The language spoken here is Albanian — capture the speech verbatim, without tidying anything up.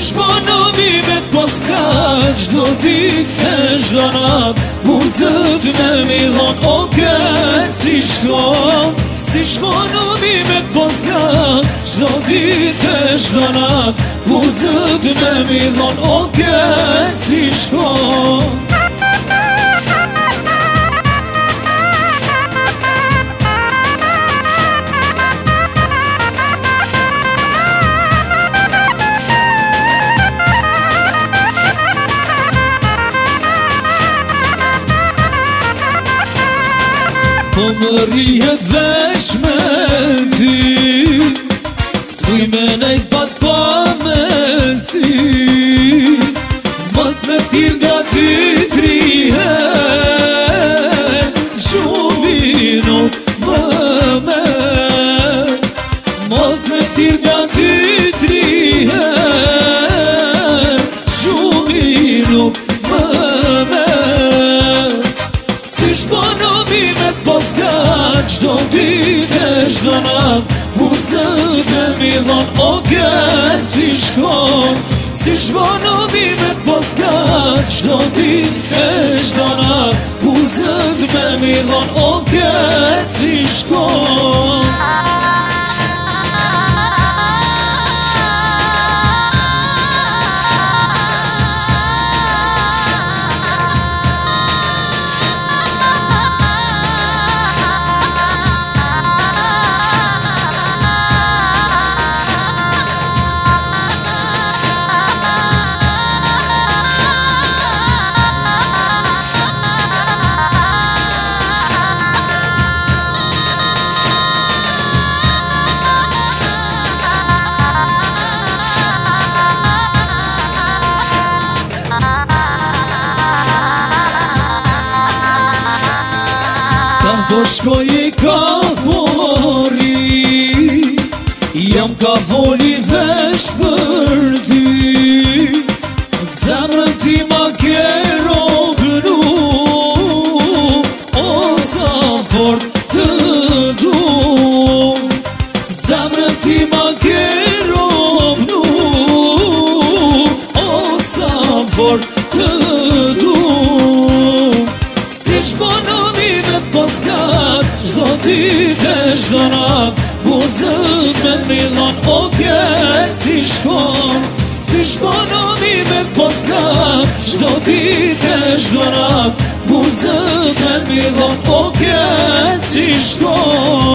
shmonomi me t'poska Qdo dit e qdo nat Buzët me mi dhon o këtë si shkon Si shmonomi me t'poska Qdo dit e qdo nat Buzët me mi dhon o këtë si shkon Po më rrihet vesh me ty S'kuj me nejt pat pa me si Mos me thirr nga ty trihet Gjumi nuk më mer Mos me thirr nga ty trihet Gjumi nuk më mer Si shmonomi me t'poska Qdo dit e qdo nat Buzët me mi dhon o këtë si shkon Si shmonomi me t'poska Qdo dit e qdo nat Buzët me mi dhon o këtë si shkon Po shkoj i ka vori Jam ka voli vesh për ty Zemrën ti ma ke robnu O sa fort të du Zemrën ti ma ke robnu O sa fort të du Si shmonomi me t'poska Qdo dit e qdo nat Buzët me mi dhon o këtë si shkon Si shmonomi me t'poska Qdo dit e qdo nat Buzët me mi dhon o këtë si shkon